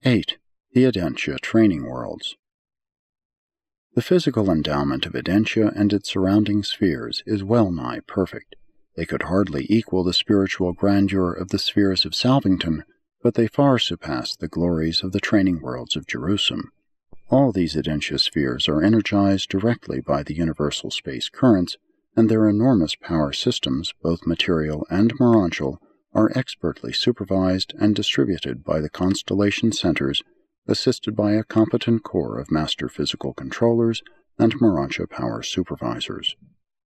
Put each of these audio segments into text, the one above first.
8. The Edentia Training Worlds. The physical endowment of Edentia and its surrounding spheres is well nigh perfect. They could hardly equal the spiritual grandeur of the spheres of Salvington, but they far surpass the glories of the training worlds of Jerusalem. All these Edentia spheres are energized directly by the universal space currents, and their enormous power systems, both material and morontial, are expertly supervised and distributed by the constellation centers, assisted by a competent corps of master physical controllers and morontia power supervisors.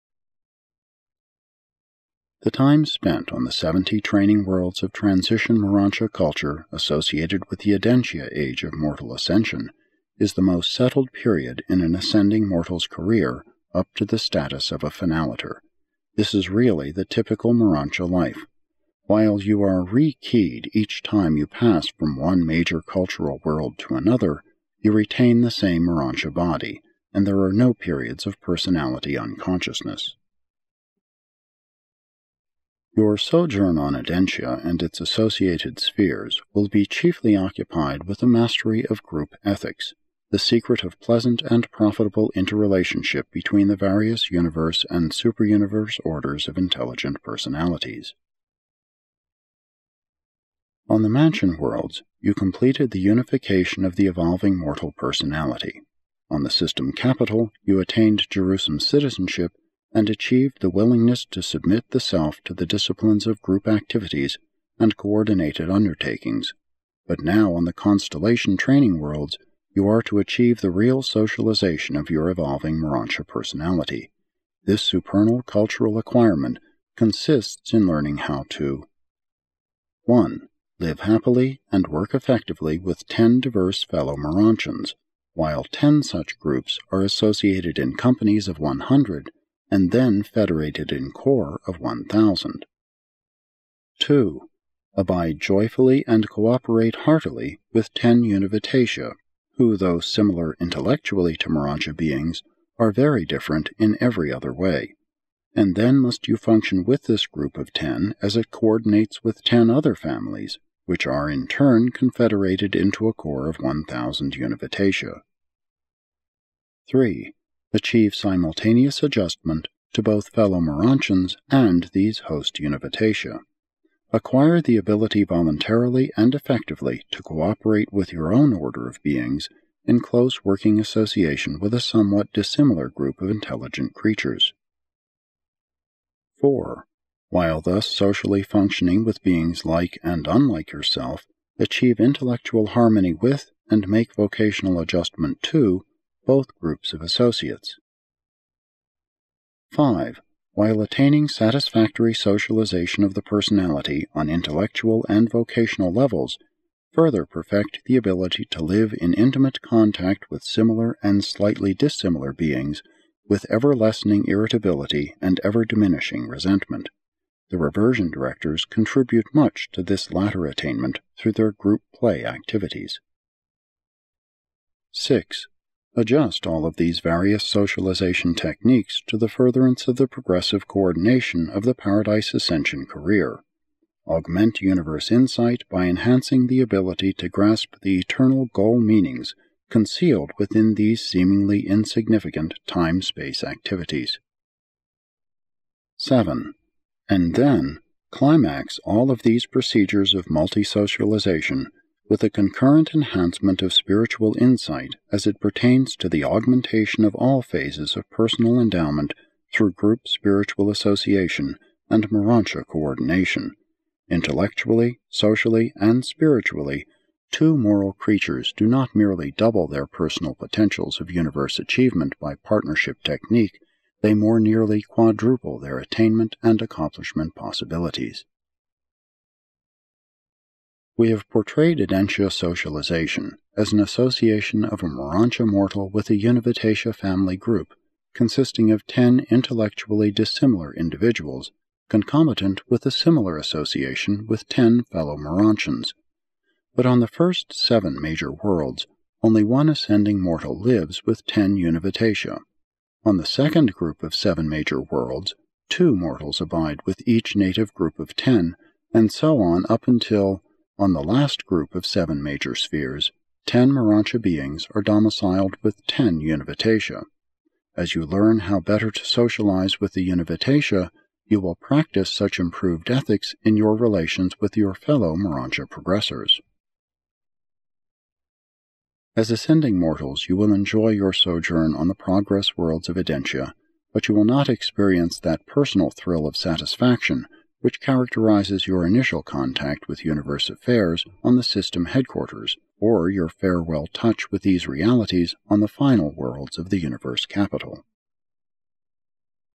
The time spent on the 70 training worlds of transition morontia culture associated with the Edentia age of mortal ascension is the most settled period in an ascending mortal's career up to the status of a finaliter. This is really the typical morontia life. While you are re-keyed each time you pass from one major cultural world to another, you retain the same morontia body, and there are no periods of personality unconsciousness. Your sojourn on Edentia and its associated spheres will be chiefly occupied with the mastery of group ethics, the secret of pleasant and profitable interrelationship between the various universe and superuniverse orders of intelligent personalities. On the Mansion Worlds, you completed the unification of the evolving mortal personality. On the System Capital, you attained Jerusalem citizenship and achieved the willingness to submit the self to the disciplines of group activities and coordinated undertakings. But now on the Constellation Training Worlds, you are to achieve the real socialization of your evolving morontia personality. This supernal cultural acquirement consists in learning how to 1. Live happily and work effectively with 10 diverse fellow morontians, while 10 such groups are associated in companies of 100 and then federated in corps of 1,000. 2. Abide joyfully and cooperate heartily with 10 Univitatia, who, though similar intellectually to morontia beings, are very different in every other way. And then must you function with this group of 10 as it coordinates with 10 other families, which are in turn confederated into a corps of 1,000 Univitatia. 3. Achieve simultaneous adjustment to both fellow morontians and these host Univitatia. Acquire the ability voluntarily and effectively to cooperate with your own order of beings in close working association with a somewhat dissimilar group of intelligent creatures. 4. While thus socially functioning with beings like and unlike yourself, achieve intellectual harmony with and make vocational adjustment to both groups of associates. 5. While attaining satisfactory socialization of the personality on intellectual and vocational levels, further perfect the ability to live in intimate contact with similar and slightly dissimilar beings with ever-lessening irritability and ever-diminishing resentment. The reversion directors contribute much to this latter attainment through their group play activities. 6. Adjust all of these various socialization techniques to the furtherance of the progressive coordination of the Paradise Ascension career. Augment universe insight by enhancing the ability to grasp the eternal goal meanings concealed within these seemingly insignificant time-space activities. 7. And then, climax all of these procedures of multi-socialization with a concurrent enhancement of spiritual insight as it pertains to the augmentation of all phases of personal endowment through group spiritual association and morontia coordination. Intellectually, socially, and spiritually, 2 moral creatures do not merely double their personal potentials of universe achievement by partnership technique, they more nearly quadruple their attainment and accomplishment possibilities. We have portrayed Edentia socialization as an association of a morontia mortal with a Univitatia family group, consisting of 10 intellectually dissimilar individuals, concomitant with a similar association with 10 fellow morontians. But on the first 7 major worlds, only one ascending mortal lives with 10 Univitatia. On the second group of 7 major worlds, 2 mortals abide with each native group of 10, and so on up until, On the last group of 7 major spheres, 10 Morontia beings are domiciled with 10 Univitatia. As you learn how better to socialize with the Univitatia, you will practice such improved ethics in your relations with your fellow Morontia progressors. As ascending mortals, you will enjoy your sojourn on the progress worlds of Edentia, but you will not experience that personal thrill of satisfaction which characterizes your initial contact with universe affairs on the system headquarters, or your farewell touch with these realities on the final worlds of the universe capital.